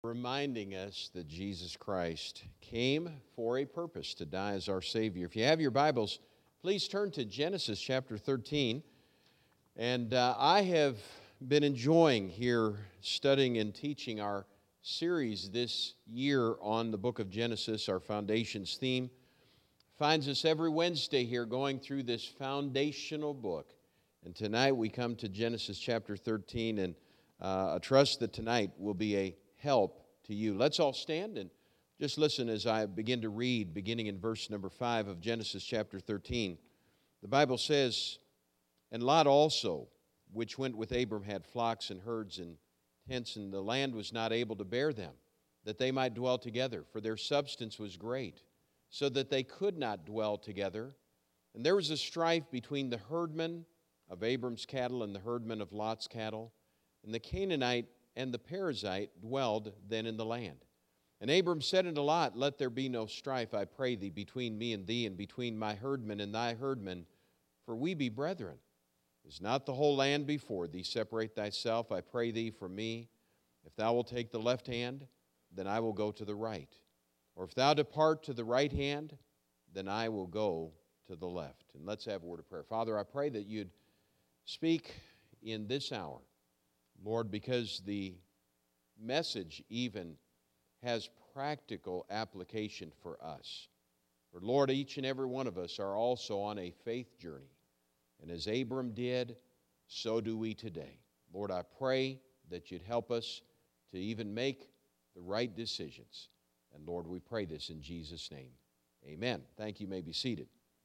reminding us that Jesus Christ came for a purpose, to die as our Savior. If you have your Bibles, please turn to Genesis chapter 13. And I have been enjoying here studying and teaching our series this year on the book of Genesis. Our Foundations theme finds us every Wednesday here going through this foundational book. And tonight we come to Genesis chapter 13, and I trust that tonight will be a help to you. Let's all stand and just listen as I begin to read, beginning in verse number 5 of Genesis chapter 13. The Bible says, "And Lot also, which went with Abram, had flocks and herds and tents, and the land was not able to bear them, that they might dwell together, for their substance was great, so that they could not dwell together. And there was a strife between the herdmen of Abram's cattle and the herdmen of Lot's cattle. And the Canaanite and the Perizzite dwelled then in the land. And Abram said unto Lot, Let there be no strife, I pray thee, between me and thee, and between my herdmen and thy herdmen, for we be brethren. Is not the whole land before thee? Separate thyself, I pray thee, from me. If thou wilt take the left hand, then I will go to the right. Or if thou depart to the right hand, then I will go to the left." And let's have a word of prayer. Father, I pray that you'd speak in this hour, Lord, because the message even has practical application for us. For Lord, each and every one of us are also on a faith journey. And as Abram did, so do we today. Lord, I pray that you'd help us to even make the right decisions. And Lord, we pray this in Jesus' name. Amen. Thank you. You may be seated.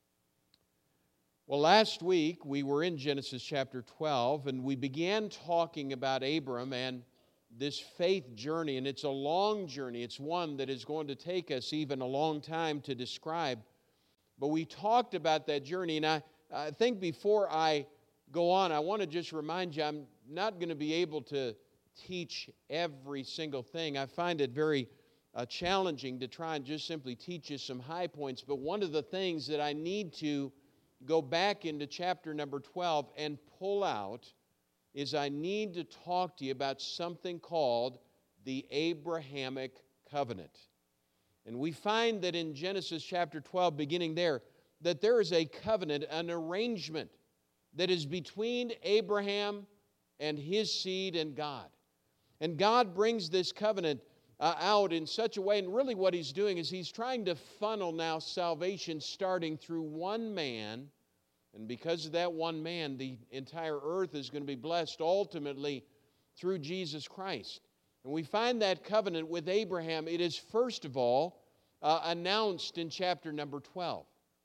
Well, last week we were in Genesis chapter 12, and we began talking about Abram and this faith journey, and it's a long journey. It's one that is going to take us even a long time to describe. But we talked about that journey, and I think before I go on, I want to just remind you, I'm not going to be able to teach every single thing. I find it very challenging to try and just simply teach you some high points, but one of the things that I need to go back into chapter number 12 and pull out is I need to talk to you about something called the Abrahamic covenant. And we find that in Genesis chapter 12, beginning there, that there is a covenant, an arrangement that is between Abraham and his seed and God. And God brings this covenant out in such a way, and really what he's doing is he's trying to funnel now salvation starting through one man, and because of that one man, the entire earth is going to be blessed ultimately through Jesus Christ. And we find that covenant with Abraham. It is first of all announced in chapter number 12.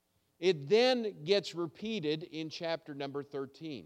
It then gets repeated in chapter number 13.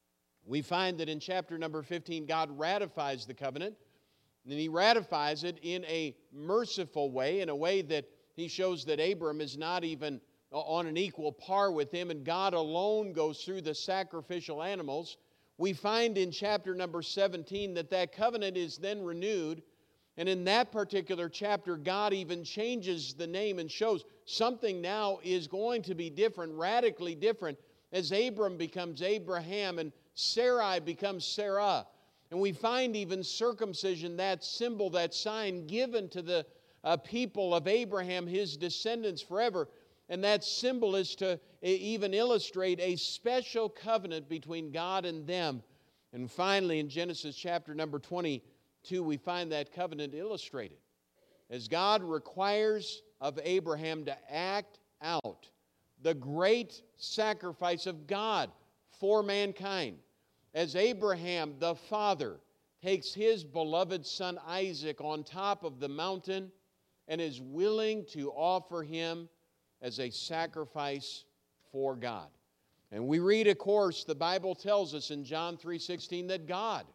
We find that in chapter number 15, God ratifies the covenant. And he ratifies it in a merciful way, in a way that he shows that Abram is not even on an equal par with him, and God alone goes through the sacrificial animals. We find in chapter number 17 that covenant is then renewed, and in that particular chapter, God even changes the name and shows something now is going to be different, radically different, as Abram becomes Abraham and Sarai becomes Sarah. And we find even circumcision, that symbol, that sign given to the people of Abraham, his descendants forever. And that symbol is to even illustrate a special covenant between God and them. And finally, in Genesis chapter number 22, we find that covenant illustrated as God requires of Abraham to act out the great sacrifice of God for mankind. As Abraham, the father, takes his beloved son Isaac on top of the mountain and is willing to offer him as a sacrifice for God. And we read, of course, the Bible tells us in John 3:16 that God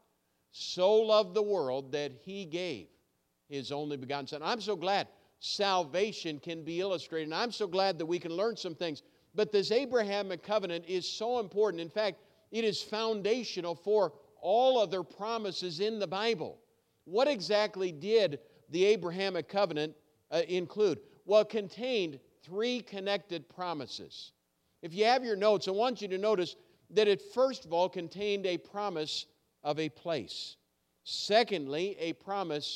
so loved the world that he gave his only begotten Son. I'm so glad salvation can be illustrated, and I'm so glad that we can learn some things. But this Abrahamic covenant is so important. In fact, it is foundational for all other promises in the Bible. What exactly did the Abrahamic covenant include? Well, it contained three connected promises. If you have your notes, I want you to notice that it first of all contained a promise of a place. Secondly, a promise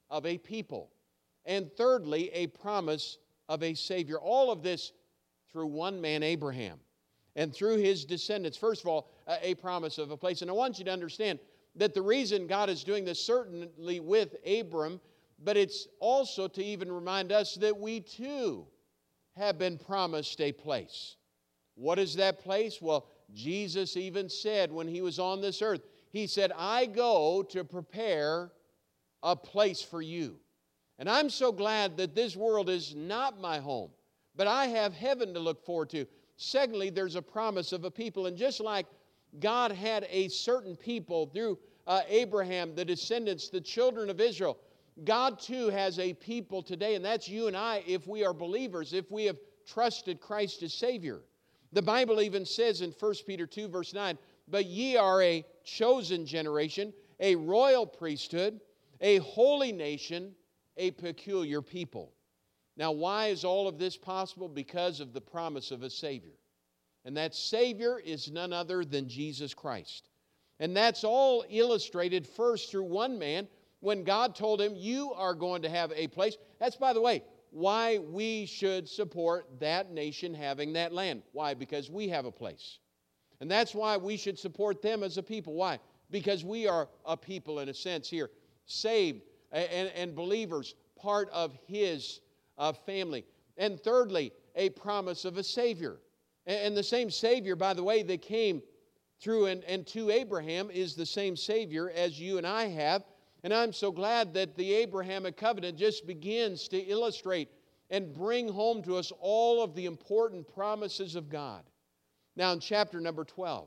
of a people. And thirdly, a promise of a Savior. All of this through one man, Abraham, and through his descendants. First of all, a promise of a place. And I want you to understand that the reason God is doing this certainly with Abram, but it's also to even remind us that we too have been promised a place. What is that place? Well, Jesus even said when he was on this earth, he said, I go to prepare a place for you. And I'm so glad that this world is not my home, but I have heaven to look forward to. Secondly, there's a promise of a people. And just like God had a certain people through Abraham, the descendants, the children of Israel, God too has a people today, and that's you and I if we are believers, if we have trusted Christ as Savior. The Bible even says in 1 Peter 2, verse 9, but ye are a chosen generation, a royal priesthood, a holy nation, a peculiar people. Now, why is all of this possible? Because of the promise of a Savior. And that Savior is none other than Jesus Christ. And that's all illustrated first through one man when God told him, you are going to have a place. That's, by the way, why we should support that nation having that land. Why? Because we have a place. And that's why we should support them as a people. Why? Because we are a people in a sense here, saved and believers, part of His family. And thirdly, a promise of a Savior. And the same Savior, by the way, that came through and to Abraham is the same Savior as you and I have. And I'm so glad that the Abrahamic covenant just begins to illustrate and bring home to us all of the important promises of God. Now in chapter number 12,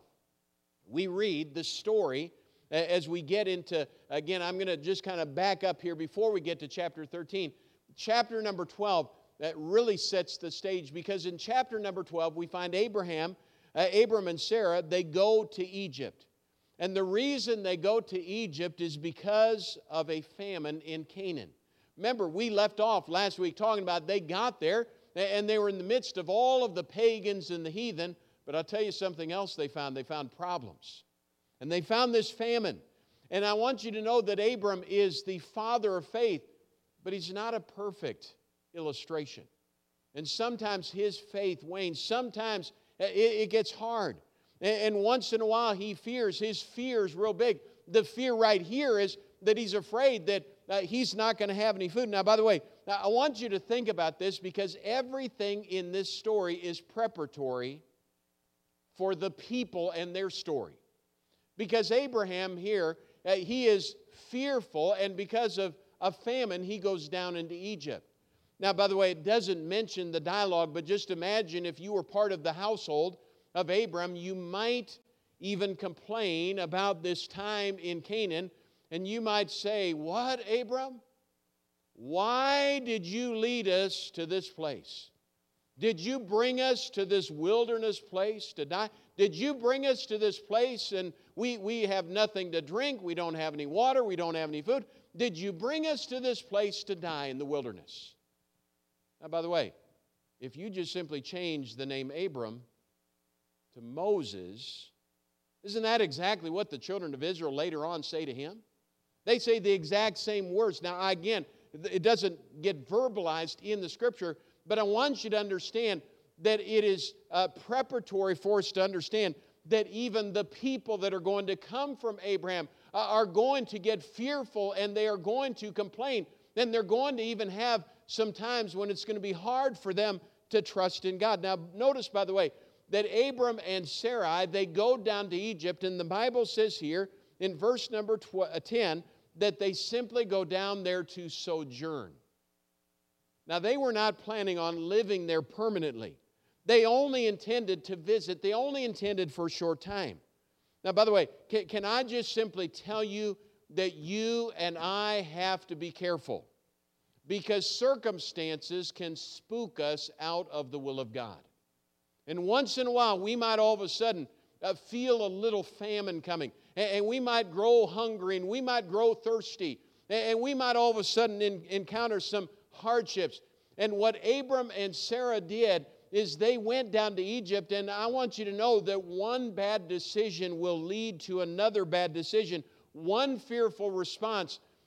we read the story as we get into, again, I'm going to just kind of back up here before we get to chapter 13. Chapter number 12, that really sets the stage because in chapter number 12, we find Abram and Sarah, they go to Egypt. And the reason they go to Egypt is because of a famine in Canaan. Remember, we left off last week talking about they got there and they were in the midst of all of the pagans and the heathen. But I'll tell you something else they found. They found problems. And they found this famine. And I want you to know that Abram is the father of faith, but he's not a perfect illustration. And sometimes his faith wanes. Sometimes it gets hard. And once in a while he fears. His fear is real big. The fear right here is that he's afraid that he's not going to have any food. Now, by the way, I want you to think about this because everything in this story is preparatory for the people and their story. Because Abraham here, he is fearful, and because of a famine, he goes down into Egypt. Now, by the way, it doesn't mention the dialogue, but just imagine if you were part of the household of Abram, you might even complain about this time in Canaan, and you might say, what, Abram? Why did you lead us to this place? Did you bring us to this wilderness place to die? Did you bring us to this place and we have nothing to drink, we don't have any water, we don't have any food? Did you bring us to this place to die in the wilderness? Now, by the way, if you just simply change the name Abram to Moses, isn't that exactly what the children of Israel later on say to him? They say the exact same words. Now, again, it doesn't get verbalized in the Scripture, but I want you to understand that it is preparatory for us to understand that even the people that are going to come from Abraham are going to get fearful and they are going to complain. And they're going to even have some times when it's going to be hard for them to trust in God. Now, notice, by the way, that Abram and Sarai, they go down to Egypt, and the Bible says here in verse number 10 that they simply go down there to sojourn. Now, they were not planning on living there permanently. They only intended to visit. They only intended for a short time. Now, by the way, can I just simply tell you that you and I have to be careful because circumstances can spook us out of the will of God. And once in a while, we might all of a sudden feel a little famine coming. And we might grow hungry and we might grow thirsty. And we might all of a sudden encounter some hardships. And what Abram and Sarah did is they went down to Egypt, and I want you to know that one bad decision will lead to another bad decision. One fearful response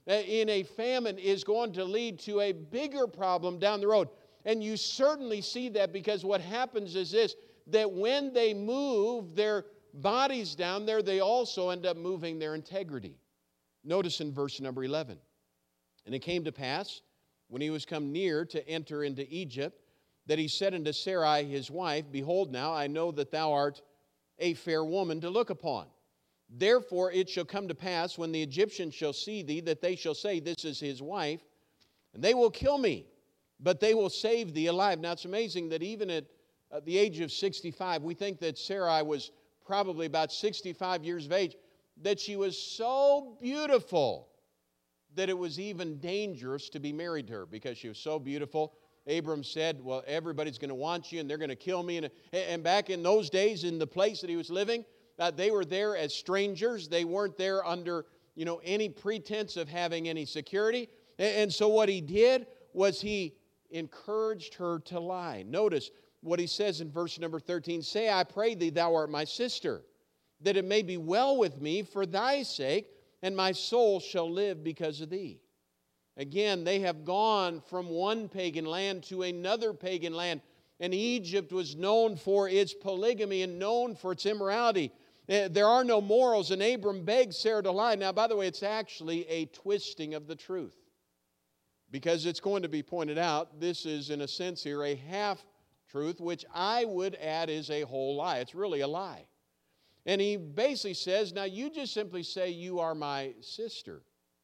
in a famine is going to lead to a bigger problem down the road. And you certainly see that because what happens is this, that when they move their bodies down there, they also end up moving their integrity. Notice in verse number 11. And it came to pass, when he was come near to enter into Egypt, that he said unto Sarai his wife, Behold now, I know that thou art a fair woman to look upon. Therefore it shall come to pass, when the Egyptians shall see thee, that they shall say, This is his wife, and they will kill me, but they will save thee alive. Now it's amazing that even at the age of 65, we think that Sarai was probably about 65 years of age, that she was so beautiful that it was even dangerous to be married to her because she was so beautiful. Abram said, well, everybody's going to want you and they're going to kill me. And back in those days, in the place that he was living, they were there as strangers. They weren't there under, any pretense of having any security. And so what he did was he encouraged her to lie. Notice what he says in verse number 13, Say, I pray thee, thou art my sister, that it may be well with me for thy sake, and my soul shall live because of thee. Again, they have gone from one pagan land to another pagan land, and Egypt was known for its polygamy and known for its immorality. There are no morals, and Abram begged Sarah to lie. Now, by the way, it's actually a twisting of the truth, because it's going to be pointed out, this is, in a sense here, a half-truth, which I would add is a whole lie. It's really a lie. And he basically says, now you just simply say you are my sister.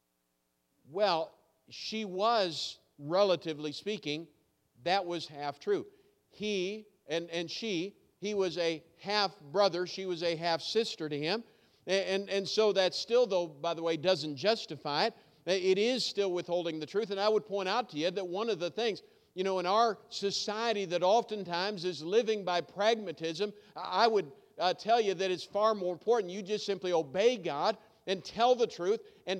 Well, she was, relatively speaking, that was half true. He was a half brother, she was a half sister to him. And so that still, though, by the way, doesn't justify it. It is still withholding the truth. And I would point out to you that one of the things, in our society that oftentimes is living by pragmatism, I would tell you that it's far more important. You just simply obey God and tell the truth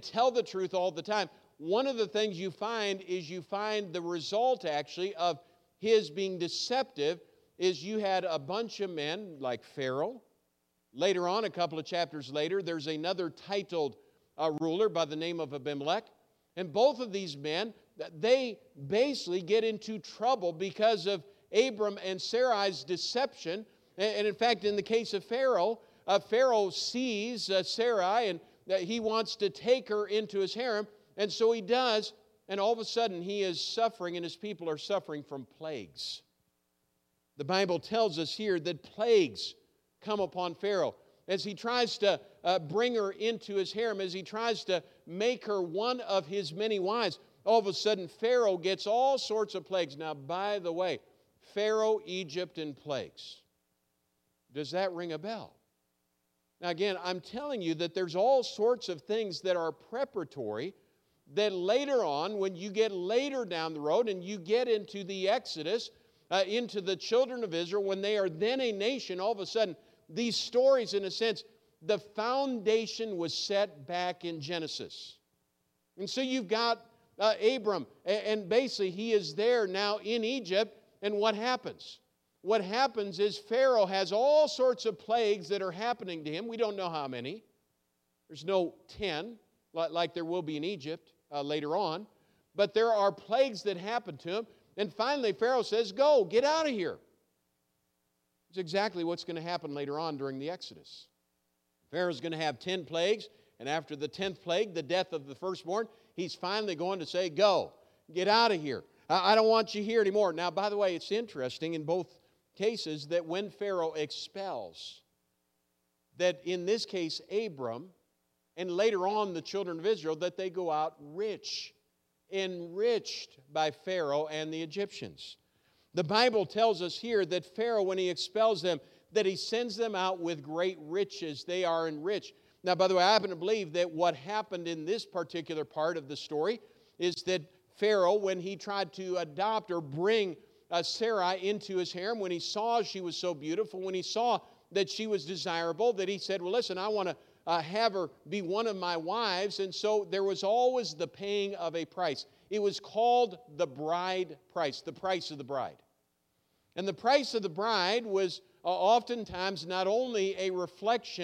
all the time. One of the things you find is the result actually of his being deceptive is you had a bunch of men like Pharaoh. Later on, a couple of chapters later, there's another titled ruler by the name of Abimelech. And both of these men, they basically get into trouble because of Abram and Sarai's deception. And in fact, in the case of Pharaoh, Pharaoh sees Sarai and he wants to take her into his harem. And so he does, and all of a sudden he is suffering and his people are suffering from plagues. The Bible tells us here that plagues come upon Pharaoh as he tries to bring her into his harem, as he tries to make her one of his many wives. All of a sudden Pharaoh gets all sorts of plagues. Now, by the way, Pharaoh, Egypt, and plagues. Does that ring a bell? Now again, I'm telling you that there's all sorts of things that are preparatory that later on, when you get later down the road and you get into the Exodus, into the children of Israel, when they are then a nation, all of a sudden, these stories, in a sense, the foundation was set back in Genesis. And so you've got Abram, and basically he is there now in Egypt, and what happens? What happens is Pharaoh has all sorts of plagues that are happening to him. We don't know how many. There's no 10, like there will be in Egypt later on. But there are plagues that happen to him. And finally, Pharaoh says, go, get out of here. It's exactly what's going to happen later on during the Exodus. Pharaoh's going to have 10 plagues. And after the 10th plague, the death of the firstborn, he's finally going to say, go, get out of here. I don't want you here anymore. Now, by the way, it's interesting in both cases that when Pharaoh expels, that in this case Abram, and later on the children of Israel, that they go out rich, enriched by Pharaoh and the Egyptians. The Bible tells us here that Pharaoh, when he expels them, that he sends them out with great riches. They are enriched. Now, by the way, I happen to believe that what happened in this particular part of the story is that Pharaoh, when he tried to adopt or bring Sarai into his harem, when he saw she was so beautiful, when he saw that she was desirable, that he said, well, listen, I want to have her be one of my wives. And so there was always the paying of a price. It was called the bride price, the price of the bride. And the price of the bride was oftentimes not only a reflection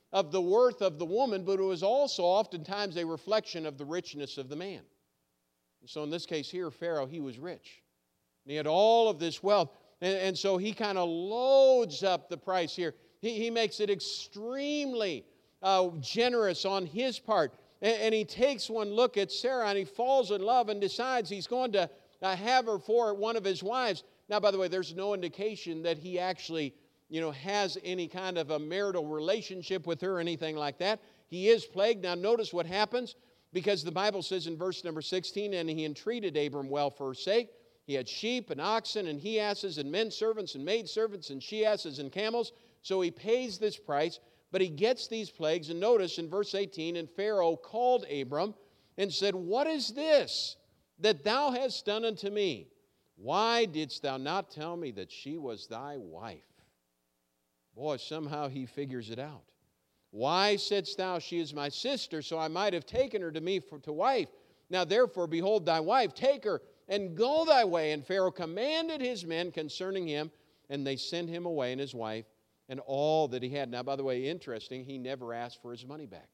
of the worth of the woman, but it was also oftentimes a reflection of the richness of the man. And so in this case here, Pharaoh, he was rich. And he had all of this wealth. And so he kind of loads up the price here. He makes it extremely generous on his part. And he takes one look at Sarah and he falls in love and decides he's going to have her for one of his wives. Now, by the way, there's no indication that he actually, has any kind of a marital relationship with her or anything like that. He is plagued. Now, notice what happens, because the Bible says in verse number 16, and he entreated Abram well for her sake. He had sheep and oxen and he-asses and men servants and maid servants and she-asses and camels. So he pays this price, but he gets these plagues. And notice in verse 18, and Pharaoh called Abram and said, what is this that thou hast done unto me? Why didst thou not tell me that she was thy wife? Boy, somehow he figures it out. Why saidst thou, she is my sister, so I might have taken her to me to wife? Now therefore, behold thy wife, take her, and go thy way. And Pharaoh commanded his men concerning him, and they sent him away and his wife and all that he had. Now, by the way, interesting, he never asked for his money back.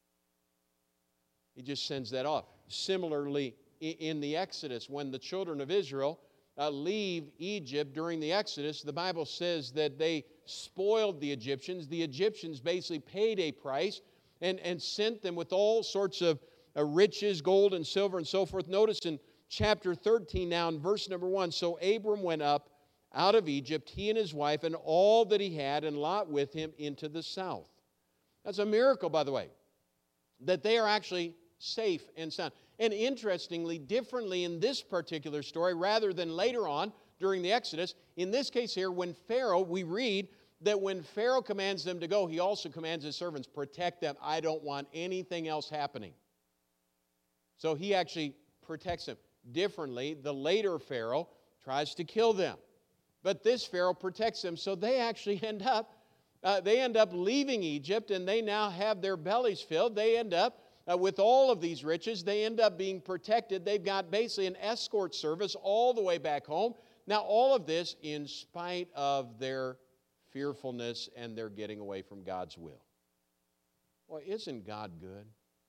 He just sends that off. Similarly, in the Exodus, when the children of Israel leave Egypt during the Exodus, the Bible says that they spoiled the Egyptians. The Egyptians basically paid a price and sent them with all sorts of riches, gold and silver and so forth. Notice in chapter 13 now in verse number 1, so Abram went up out of Egypt, he and his wife, and all that he had, and Lot with him into the south. That's a miracle, by the way, that they are actually safe and sound. And interestingly, differently in this particular story, rather than later on during the Exodus, in this case here, when Pharaoh, we read that when Pharaoh commands them to go, he also commands his servants, protect them. I don't want anything else happening. So he actually protects them. Differently, the later Pharaoh tries to kill them. But this Pharaoh protects them. So they actually end up leaving Egypt, and they now have their bellies filled. They end up with all of these riches. They end up being protected. They've got basically an escort service all the way back home. Now, all of this in spite of their fearfulness and their getting away from God's will. Well, isn't God good?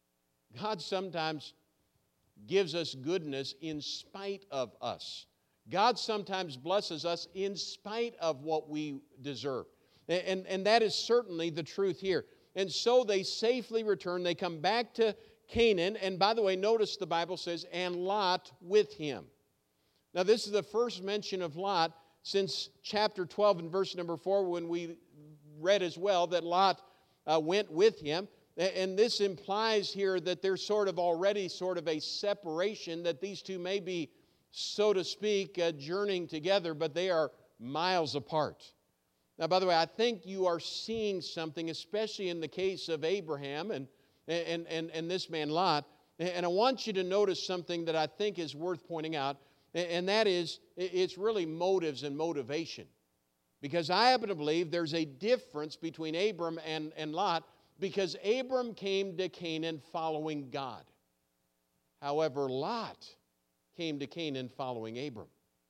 God sometimes gives us goodness in spite of us. God sometimes blesses us in spite of what we deserve. And that is certainly the truth here. And so they safely return. They come back to Canaan. And by the way, notice the Bible says, and Lot with him. Now, this is the first mention of Lot since chapter 12 and verse number 4, when we read as well that Lot went with him. And this implies here that there's already a separation, that these two may be, so to speak, journeying together, but they are miles apart. Now, by the way, I think you are seeing something, especially in the case of Abraham and this man Lot. And I want you to notice something that I think is worth pointing out, and that is, it's really motives and motivation. Because I happen to believe there's a difference between Abram and Lot, because Abram came to Canaan following God. However, Lot came to Canaan following Abram.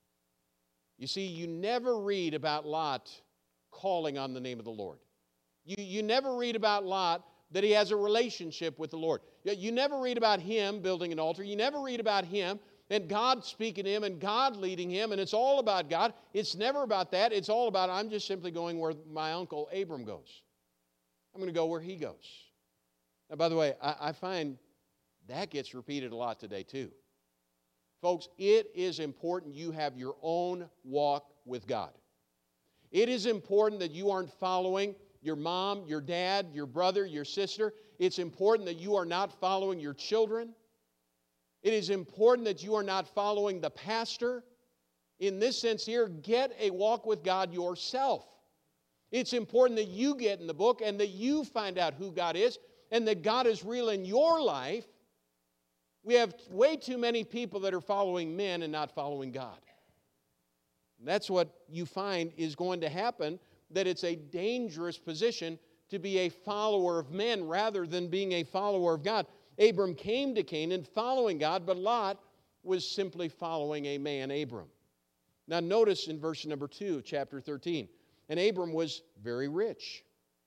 You see, you never read about Lot calling on the name of the Lord. You never read about Lot that he has a relationship with the Lord. You never read about him building an altar. You never read about him and God speaking to him and God leading him, and it's all about God. It's never about that. It's all about, I'm just simply going where my uncle Abram goes. I'm going to go where he goes. Now, by the way, I find that gets repeated a lot today too. Folks, it is important you have your own walk with God. It is important that you aren't following your mom, your dad, your brother, your sister. It's important that you are not following your children. It is important that you are not following the pastor. In this sense here, get a walk with God yourself. It's important that you get in the book and that you find out who God is and that God is real in your life. We have way too many people that are following men and not following God. And that's what you find is going to happen, that it's a dangerous position to be a follower of men rather than being a follower of God. Abram came to Canaan following God, but Lot was simply following a man, Abram. Now notice in verse number 2 of chapter 13, and Abram was very rich.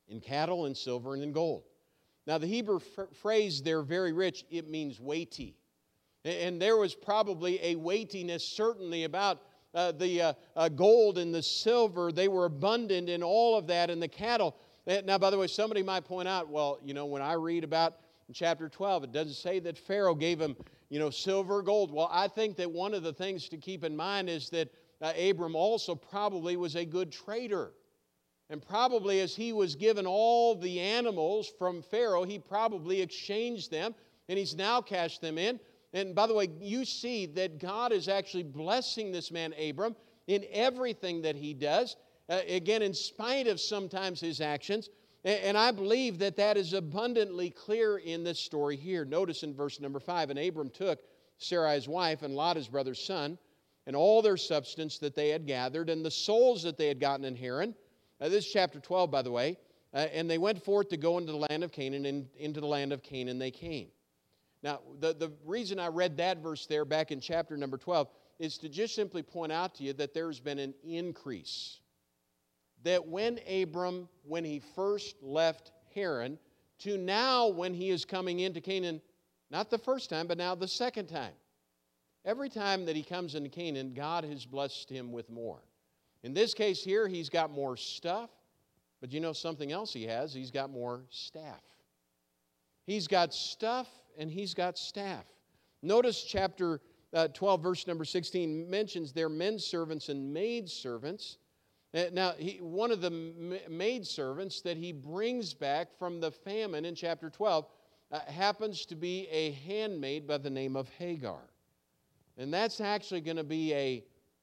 in cattle and silver and in gold. Now the Hebrew phrase there, very rich, it means weighty. And there was probably a weightiness certainly about the gold and the silver. They were abundant in all of that, and the cattle. Now, by the way, somebody might point out, well, when I read about in chapter 12, it doesn't say that Pharaoh gave him, silver, gold. Well, I think that one of the things to keep in mind is that Abram also probably was a good trader. And probably as he was given all the animals from Pharaoh, he probably exchanged them, and he's now cashed them in. And by the way, you see that God is actually blessing this man Abram in everything that he does, again, in spite of sometimes his actions. And I believe that that is abundantly clear in this story here. Notice in verse number 5, and Abram took Sarai his wife and Lot his brother's son, and all their substance that they had gathered, and the souls that they had gotten in Haran. This is chapter 12, by the way. And they went forth to go into the land of Canaan, and into the land of Canaan they came. Now, the reason I read that verse there back in chapter number 12 is to just simply point out to you that there's been an increase. That when Abram, when he first left Haran, to now when he is coming into Canaan, not the first time, but now the second time. Every time that he comes into Canaan, God has blessed him with more. In this case here, he's got more stuff, but you know something else he has? He's got more staff. He's got stuff and he's got staff. Notice chapter 12, verse number 16 mentions their men servants and maid servants. Now, one of the maid servants that he brings back from the famine in chapter 12 happens to be a handmaid by the name of Hagar. And that's actually going to be a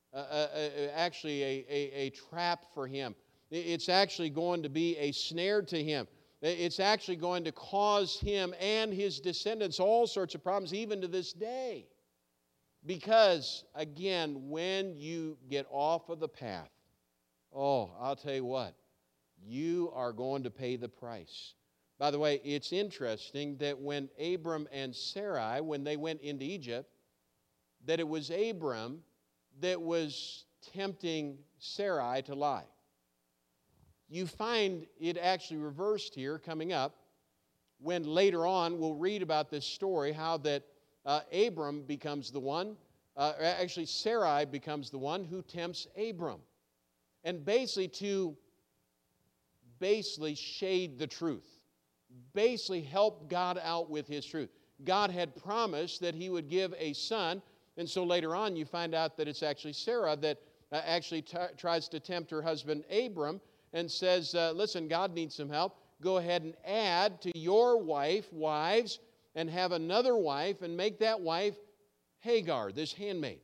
trap for him. It's actually going to be a snare to him. It's actually going to cause him and his descendants all sorts of problems, even to this day. Because, again, when you get off of the path, I'll tell you what, you are going to pay the price. By the way, it's interesting that when Abram and Sarai, when they went into Egypt, that it was Abram that was tempting Sarai to lie. You find it actually reversed here coming up when later on we'll read about this story, how that Abram becomes the one, Sarai becomes the one who tempts Abram. And basically to shade the truth, basically help God out with his truth. God had promised that he would give a son, and so later on you find out that it's actually Sarah that tries to tempt her husband Abram and says, listen, God needs some help. Go ahead and add to your wives, and have another wife, and make that wife Hagar, this handmaid.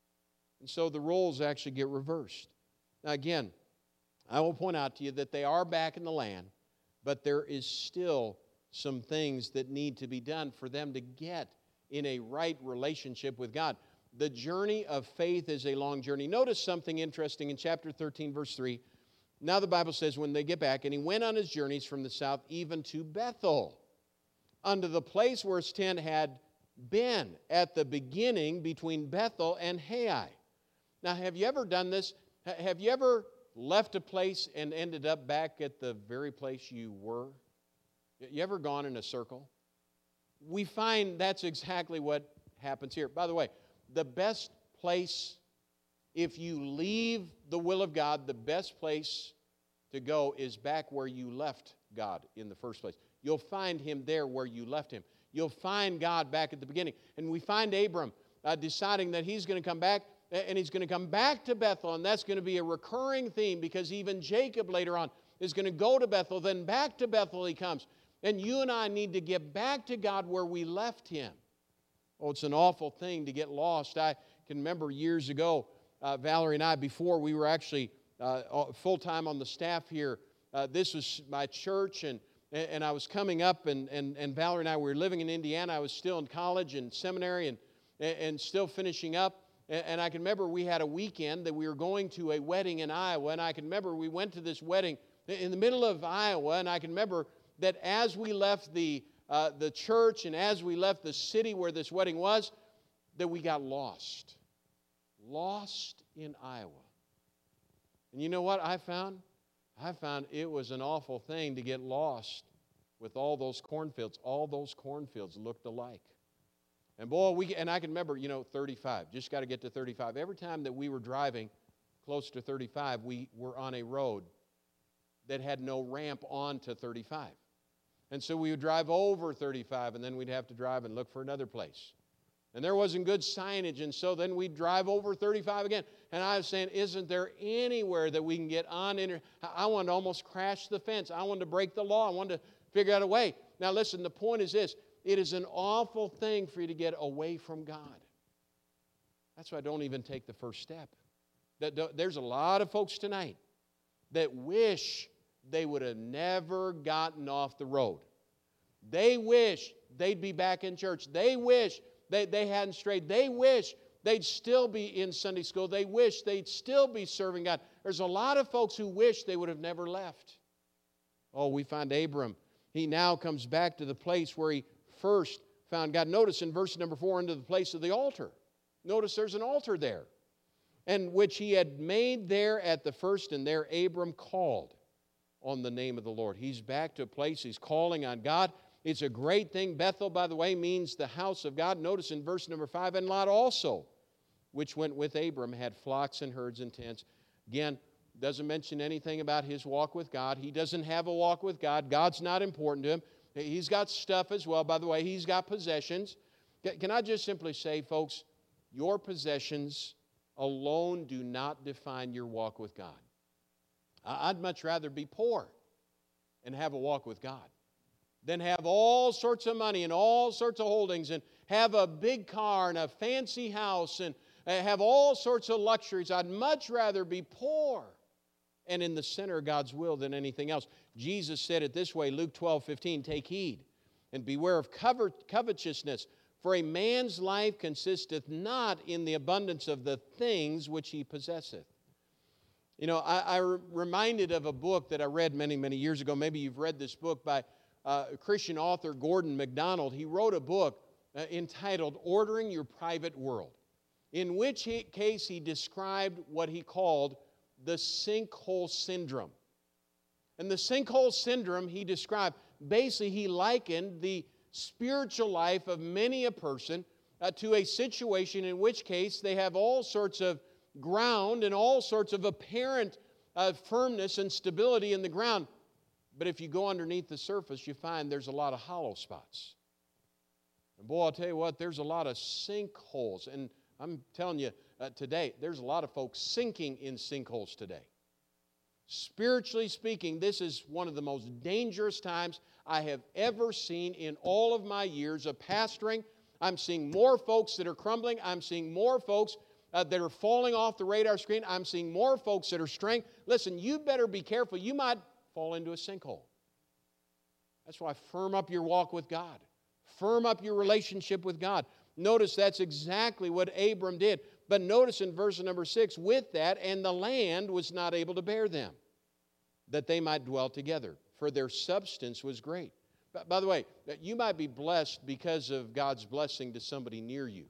And so the roles actually get reversed. Now again, I will point out to you that they are back in the land, but there is still some things that need to be done for them to get in a right relationship with God. The journey of faith is a long journey. Notice something interesting in chapter 13, verse 3. Now the Bible says, when they get back, and he went on his journeys from the south even to Bethel, unto the place where his tent had been at the beginning between Bethel and Hai. Now, have you ever done this? Have you ever left a place and ended up back at the very place you were? You ever gone in a circle? We find that's exactly what happens here. By the way, the best place, if you leave the will of God, the best place to go is back where you left God in the first place. You'll find him there where you left him. You'll find God back at the beginning. And we find Abram deciding that he's going to come back, and he's going to come back to Bethel, and that's going to be a recurring theme, because even Jacob later on is going to go to Bethel, then back to Bethel he comes. And you and I need to get back to God where we left him. Oh, it's an awful thing to get lost. I can remember years ago, Valerie and I, before we were actually full-time on the staff here, this was my church, and I was coming up, and Valerie and I, we were living in Indiana. I was still in college and seminary and still finishing up. And I can remember we had a weekend that we were going to a wedding in Iowa, and I can remember we went to this wedding in the middle of Iowa, and I can remember that as we left the church and as we left the city where this wedding was, that we got lost in Iowa. And you know what I found? I found it was an awful thing to get lost with all those cornfields. All those cornfields looked alike. And boy, I can remember, 35. Just got to get to 35. Every time that we were driving close to 35, we were on a road that had no ramp onto 35. And so we would drive over 35, and then we'd have to drive and look for another place. And there wasn't good signage, and so then we'd drive over 35 again. And I was saying, isn't there anywhere that we can get on? I wanted to almost crash the fence. I wanted to break the law. I wanted to figure out a way. Now listen, the point is this. It is an awful thing for you to get away from God. That's why I don't even take the first step. There's a lot of folks tonight that wish they would have never gotten off the road. They wish they'd be back in church. They wish they hadn't strayed. They wish they'd still be in Sunday school. They wish they'd still be serving God. There's a lot of folks who wish they would have never left. Oh, we find Abram. He now comes back to the place where he first found God. Notice in verse number 4, into the place of the altar. Notice there's an altar there, and which he had made there at the first, and there Abram called on the name of the Lord. He's back to a place, he's calling on God. It's a great thing. Bethel, by the way, means the house of God. Notice in verse number 5, and Lot also, which went with Abram, had flocks and herds and tents. Again, doesn't mention anything about his walk with God. He doesn't have a walk with God. God's not important to him. He's got stuff as well. By the way, he's got possessions. Can I just simply say, folks, your possessions alone do not define your walk with God. I'd much rather be poor and have a walk with God than have all sorts of money and all sorts of holdings and have a big car and a fancy house and have all sorts of luxuries. I'd much rather be poor and in the center of God's will than anything else. Jesus said it this way, Luke 12:15, take heed and beware of covetousness, for a man's life consisteth not in the abundance of the things which he possesseth. I'm reminded of a book that I read many, many years ago. Maybe you've read this book by Christian author Gordon MacDonald. He wrote a book entitled Ordering Your Private World, in which case he described what he called the sinkhole syndrome. And the sinkhole syndrome he described, basically he likened the spiritual life of many a person to a situation in which case they have all sorts of ground and all sorts of apparent firmness and stability in the ground. But if you go underneath the surface, you find there's a lot of hollow spots. And boy, I'll tell you what, there's a lot of sinkholes. And I'm telling you today, there's a lot of folks sinking in sinkholes today. Spiritually speaking, this is one of the most dangerous times I have ever seen in all of my years of pastoring. I'm seeing more folks that are crumbling. I'm seeing more folks that are falling off the radar screen. I'm seeing more folks that are straying. Listen, you better be careful. You might fall into a sinkhole. That's why firm up your walk with God. Firm up your relationship with God. Notice that's exactly what Abram did. But notice in verse number 6, with that, and the land was not able to bear them, that they might dwell together, for their substance was great. By the way, you might be blessed because of God's blessing to somebody near you.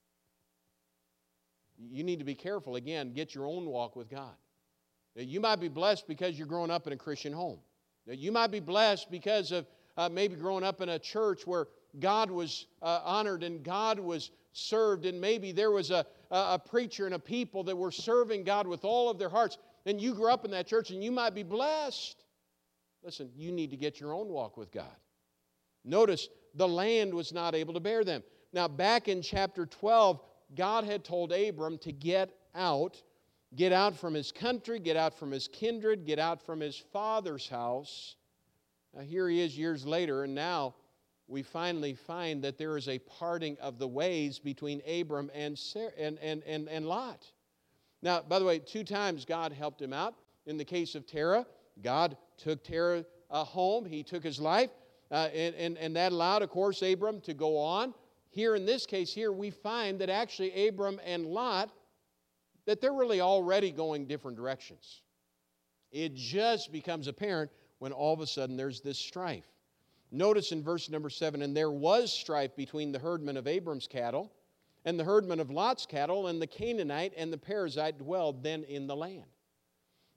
You need to be careful. Again, get your own walk with God. You might be blessed because you're growing up in a Christian home. You might be blessed because of maybe growing up in a church where God was honored and God was served, and maybe there was a preacher and a people that were serving God with all of their hearts, and you grew up in that church and you might be blessed. Listen, you need to get your own walk with God. Notice the land was not able to bear them. Now back in chapter 12, God had told Abram to get out from his country, get out from his kindred, get out from his father's house. Now here he is years later, and now we finally find that there is a parting of the ways between Abram and Lot. Now, by the way, 2 times God helped him out. In the case of Terah, God took Terah home. He took his life, and that allowed, of course, Abram to go on. Here in this case here, we find that actually Abram and Lot, that they're really already going different directions. It just becomes apparent when all of a sudden there's this strife. Notice in verse number 7, and there was strife between the herdmen of Abram's cattle and the herdmen of Lot's cattle, and the Canaanite and the Perizzite dwelled then in the land.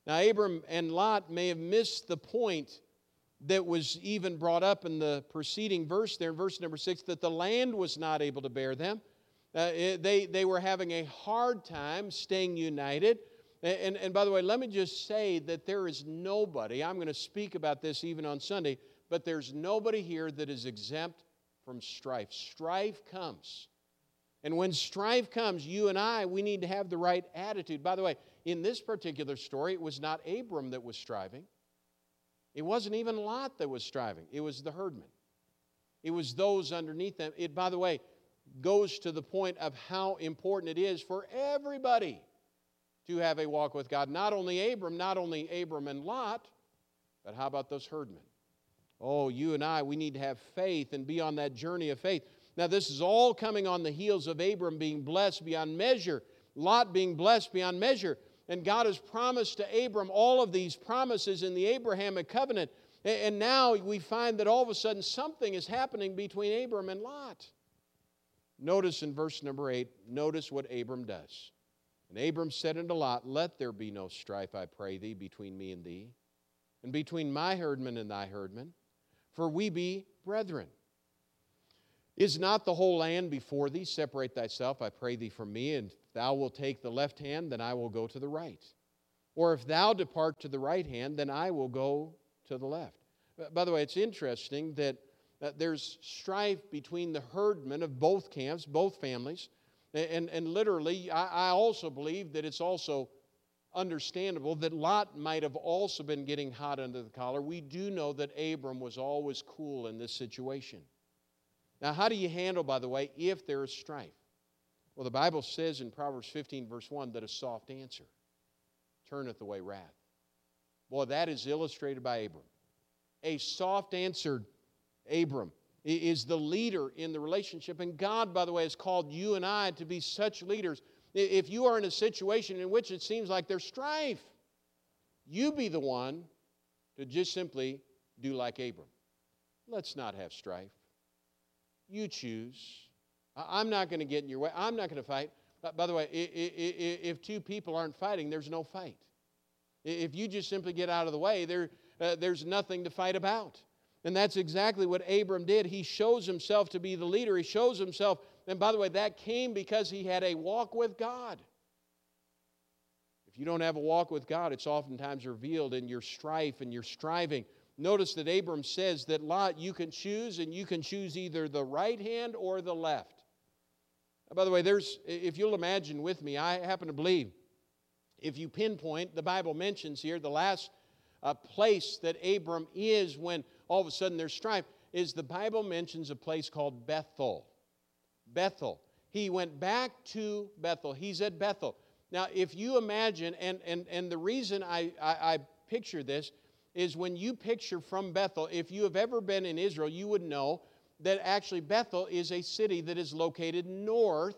Now, Abram and Lot may have missed the point that was even brought up in the preceding verse there, in verse number 6, that the land was not able to bear them. They were having a hard time staying united. And by the way, let me just say that there is nobody, I'm going to speak about this even on Sunday, but there's nobody here that is exempt from strife. Strife comes. And when strife comes, you and I, we need to have the right attitude. By the way, in this particular story, it was not Abram that was striving. It wasn't even Lot that was striving. It was the herdmen. It was those underneath them. It, by the way, goes to the point of how important it is for everybody to have a walk with God. Not only Abram and Lot, but how about those herdmen? Oh, you and I, we need to have faith and be on that journey of faith. Now, this is all coming on the heels of Abram being blessed beyond measure, Lot being blessed beyond measure. And God has promised to Abram all of these promises in the Abrahamic covenant. And now we find that all of a sudden something is happening between Abram and Lot. Notice in verse number 8, notice what Abram does. And Abram said unto Lot, Let there be no strife, I pray thee, between me and thee, and between my herdmen and thy herdmen, for we be brethren. Is not the whole land before thee? Separate thyself, I pray thee, from me, and if thou wilt take the left hand, then I will go to the right. Or if thou depart to the right hand, then I will go to the left. By the way, it's interesting that there's strife between the herdmen of both camps, both families. And literally, I also believe that it's also understandable that Lot might have also been getting hot under the collar. We do know that Abram was always cool in this situation. Now, how do you handle, by the way, if there is strife? Well, the Bible says in Proverbs 15, verse 1, that a soft answer turneth away wrath. Boy, that is illustrated by Abram. A soft answered Abram is the leader in the relationship. And God, by the way, has called you and I to be such leaders. If you are in a situation in which it seems like there's strife, you be the one to just simply do like Abram. Let's not have strife. You choose. I'm not going to get in your way. I'm not going to fight. By the way, if two people aren't fighting, there's no fight. If you just simply get out of the way, there's nothing to fight about. And that's exactly what Abram did. He shows himself to be the leader. He shows himself, and by the way, that came because he had a walk with God. If you don't have a walk with God, it's oftentimes revealed in your strife and your striving. Notice that Abram says that Lot, you can choose, and you can choose either the right hand or the left. By the way, if you'll imagine with me, I happen to believe, if you pinpoint, the Bible mentions here the last place that Abram is when all of a sudden there's strife, is the Bible mentions a place called Bethel. Bethel. He went back to Bethel. He's at Bethel. Now, if you imagine, and the reason I picture this is when you picture from Bethel, if you have ever been in Israel, you would know that actually Bethel is a city that is located north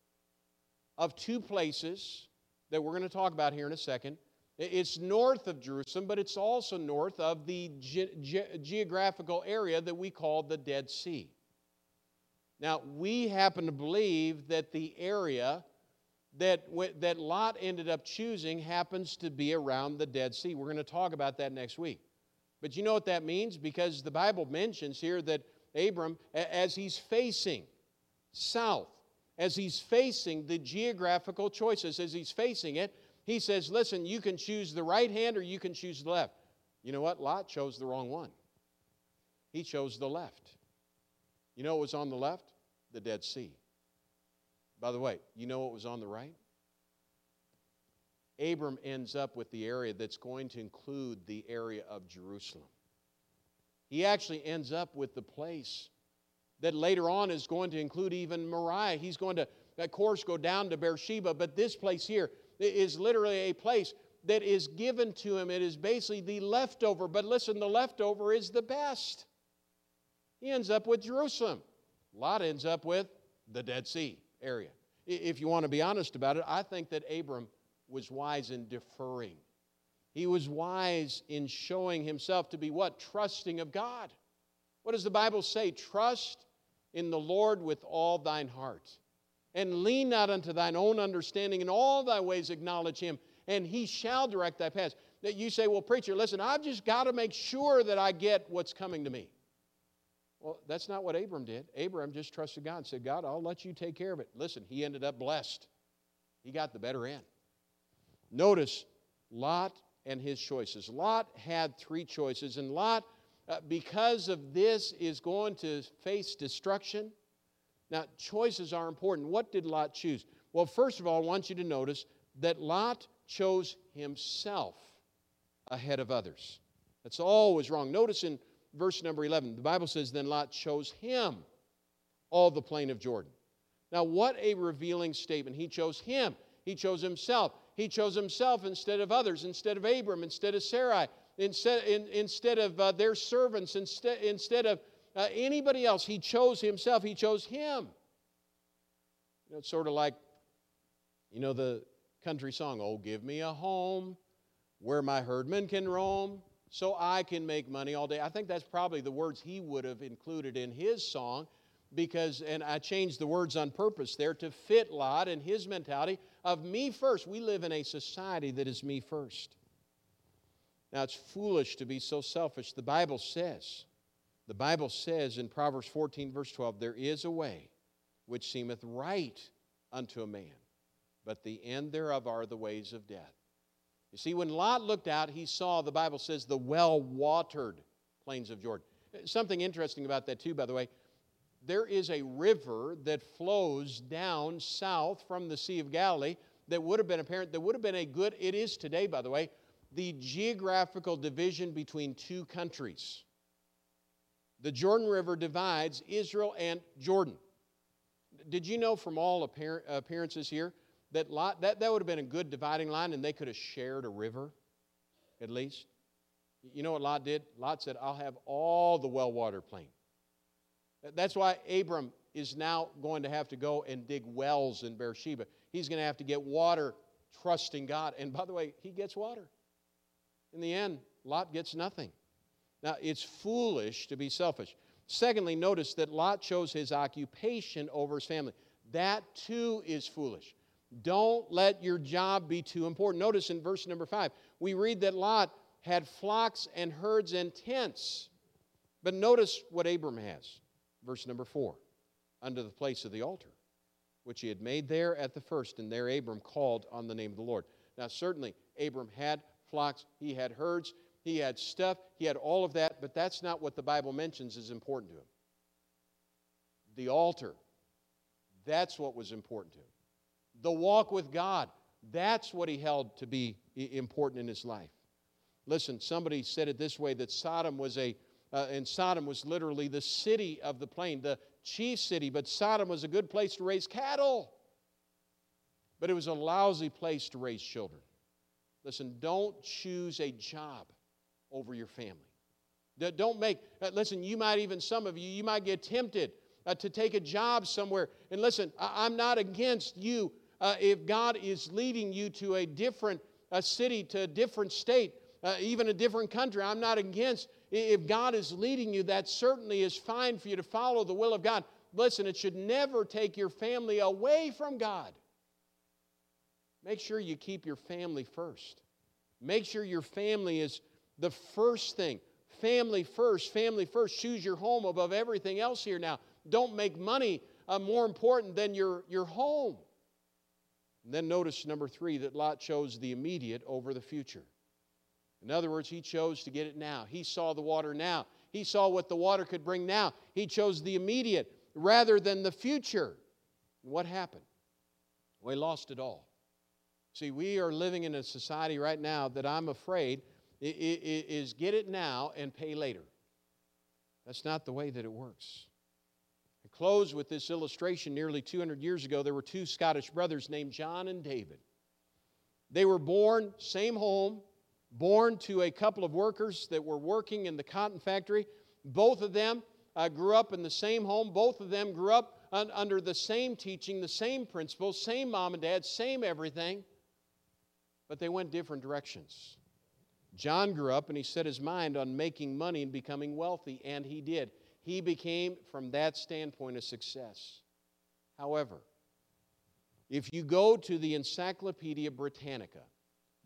of two places that we're going to talk about here in a second. It's north of Jerusalem, but it's also north of the geographical area that we call the Dead Sea. Now, we happen to believe that the area that Lot ended up choosing happens to be around the Dead Sea. We're going to talk about that next week. But you know what that means? Because the Bible mentions here that Abram, as he's facing south, as he's facing the geographical choices, as he's facing it, he says, listen, you can choose the right hand or you can choose the left. You know what? Lot chose the wrong one. He chose the left. You know what was on the left? The Dead Sea. By the way, you know what was on the right? Abram ends up with the area that's going to include the area of Jerusalem. He actually ends up with the place that later on is going to include even Moriah. He's going to, of course, go down to Beersheba, but this place here is literally a place that is given to him. It is basically the leftover, but listen, the leftover is the best. He ends up with Jerusalem. Lot ends up with the Dead Sea area. If you want to be honest about it, I think that Abram was wise in deferring. He was wise in showing himself to be what? Trusting of God. What does the Bible say? Trust in the Lord with all thine heart, and lean not unto thine own understanding. In all thy ways acknowledge him, and he shall direct thy paths. You say, well, preacher, listen, I've just got to make sure that I get what's coming to me. Well, that's not what Abram did. Abram just trusted God and said, God, I'll let you take care of it. Listen, he ended up blessed. He got the better end. Notice Lot and his choices. Lot had three choices, and Lot, because of this, is going to face destruction. Now, choices are important. What did Lot choose? Well, first of all, I want you to notice that Lot chose himself ahead of others. That's always wrong. Notice in verse number 11, the Bible says, then Lot chose him all the plain of Jordan. Now, what a revealing statement. He chose him. He chose himself. He chose himself instead of others, instead of Abram, instead of Sarai, instead of their servants, instead of anybody else. He chose himself. He chose him. You know, it's sort of like, you know, the country song, oh, give me a home where my herdmen can roam so I can make money all day. I think that's probably the words he would have included in his song because, and I changed the words on purpose there to fit Lot and his mentality of me first. We live in a society that is me first. Now, it's foolish to be so selfish. The Bible says in Proverbs 14, verse 12, there is a way which seemeth right unto a man, but the end thereof are the ways of death. You see, when Lot looked out, he saw, the Bible says, the well-watered plains of Jordan. Something interesting about that, too, by the way. There is a river that flows down south from the Sea of Galilee that would have been apparent, that would have been a good, it is today, by the way, the geographical division between two countries. The Jordan River divides Israel and Jordan. Did you know from all appearances here that Lot, that would have been a good dividing line and they could have shared a river at least? You know what Lot did? Lot said, I'll have all the well-watered plain. That's why Abram is now going to have to go and dig wells in Beersheba. He's going to have to get water trusting God. And by the way, he gets water. In the end, Lot gets nothing. Now, it's foolish to be selfish. Secondly, notice that Lot chose his occupation over his family. That too is foolish. Don't let your job be too important. Notice in verse number 5, we read that Lot had flocks and herds and tents. But notice what Abram has. Verse number 4, under the place of the altar, which he had made there at the first, and there Abram called on the name of the Lord. Now, certainly, Abram had flocks, he had herds, he had stuff, he had all of that, but that's not what the Bible mentions is important to him. The altar, that's what was important to him. The walk with God, that's what he held to be important in his life. Listen, somebody said it this way, that Sodom was and Sodom was literally the city of the plain, the chief city, but Sodom was a good place to raise cattle. But it was a lousy place to raise children. Listen, don't choose a job over your family. Don't make, listen, you might even, some of you might get tempted to take a job somewhere. And listen, I'm not against you if God is leading you to a different city, to a different state, even a different country. I'm not against. If God is leading you, that certainly is fine for you to follow the will of God. Listen, it should never take your family away from God. Make sure you keep your family first. Make sure your family is the first thing. Family first, family first. Choose your home above everything else here now. Don't make money more important than your home. And then notice number 3, that Lot chose the immediate over the future. In other words, he chose to get it now. He saw the water now. He saw what the water could bring now. He chose the immediate rather than the future. And what happened? Well, he lost it all. See, we are living in a society right now that I'm afraid is get it now and pay later. That's not the way that it works. I close with this illustration. Nearly 200 years ago, there were 2 Scottish brothers named John and David. They were born, same home, born to a couple of workers that were working in the cotton factory. Both of them grew up in the same home. Both of them grew up under the same teaching, the same principles, same mom and dad, same everything. But they went different directions. John grew up and he set his mind on making money and becoming wealthy, and he did. He became, from that standpoint, a success. However, if you go to the Encyclopedia Britannica,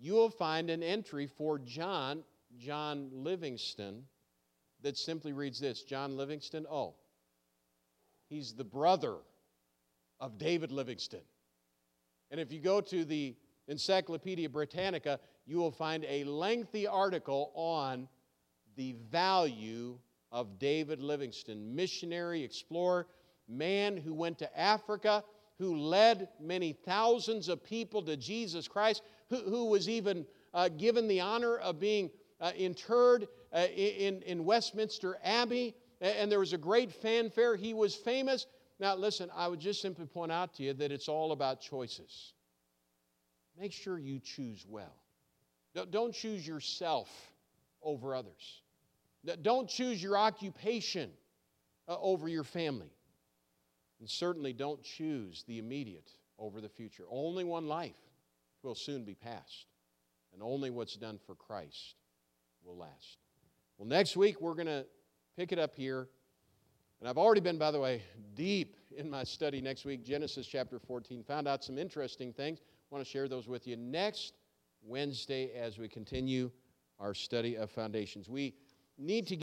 you will find an entry for John Livingston, that simply reads this: John Livingston, oh, he's the brother of David Livingstone. And if you go to the Encyclopedia Britannica, you will find a lengthy article on the value of David Livingstone, missionary, explorer, man who went to Africa, who led many thousands of people to Jesus Christ, who was even given the honor of being interred in Westminster Abbey, and there was a great fanfare. He was famous. Now listen, I would just simply point out to you that it's all about choices. Make sure you choose well. Don't choose yourself over others. Don't choose your occupation over your family. And certainly don't choose the immediate over the future. Only one life will soon be passed. And only what's done for Christ will last. Well, next week we're going to pick it up here. And I've already been, by the way, deep in my study next week, Genesis chapter 14. Found out some interesting things. I want to share those with you next Wednesday as we continue our study of foundations. We need to